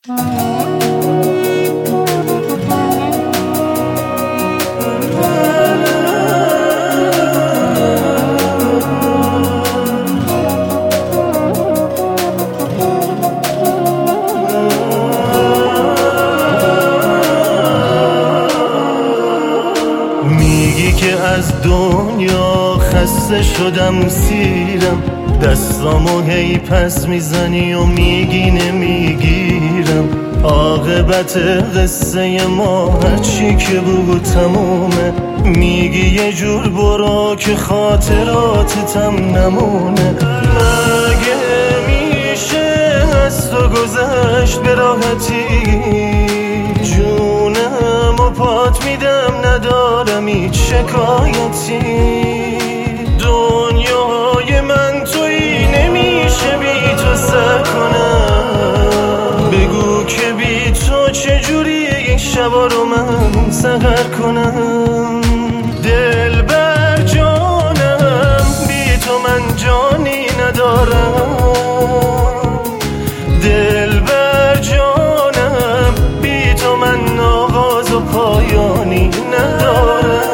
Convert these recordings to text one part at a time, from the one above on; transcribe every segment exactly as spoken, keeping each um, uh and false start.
میگی که از دنیا خسته شدم سیرم، دستامو هی پس میزنی و میگی نمیگیرم. عاقبت قصه ما هرچی که بود تمومه، میگی یه جور برو که خاطراتتم نمونه. مگه میشه از تو گذشت به راحتی؟ جونم و پات میدم ندارم هیچ شکایتی. دنیای من تویی نمیشه بی تو سر کنم. بگو که بی تو چجوریه این شبا رو من سحر کنم. دل بر جانم بی تو من جانی ندارم. دل بر جانم بی تو من آغاز و پایانی ندارم.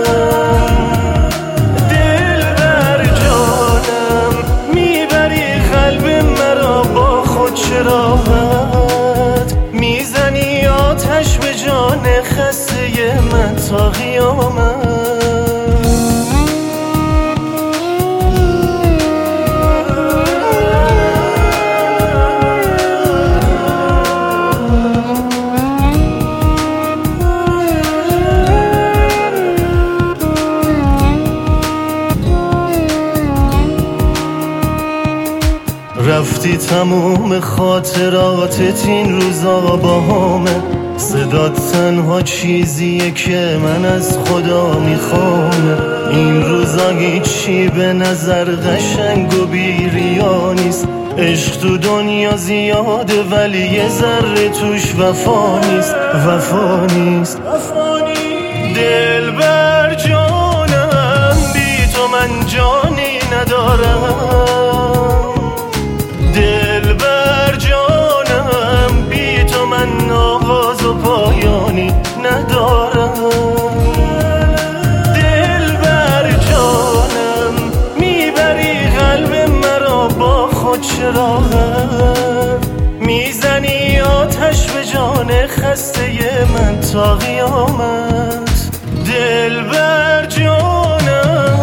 راحت میزنی آتش به جان خسته من تا قیامت. رفتی تموم خاطراتت این روزا با همه. صدات تنها چیزیه که من از خدا میخوامه. این روزا هیچی به نظر قشنگ و بی‌ریا نیست. عشق تو دنیا زیاده ولی یه ذره توش وفا نیست. وفا نیست. دل بر جانم بی تو من جانی ندارم. دل بر جانم بی تو من آغاز و پایانی ندارم. دل بر جانم میبری قلب مرا با خود چراغت. میزنی آتش به جان خسته من تا قیامت. دل بر جانم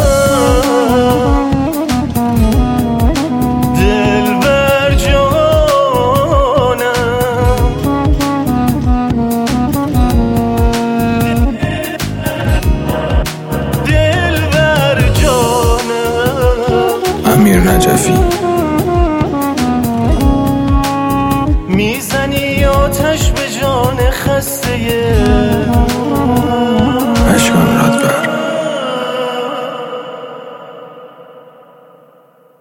امیر نجفی. میزنی آتش به جان خسته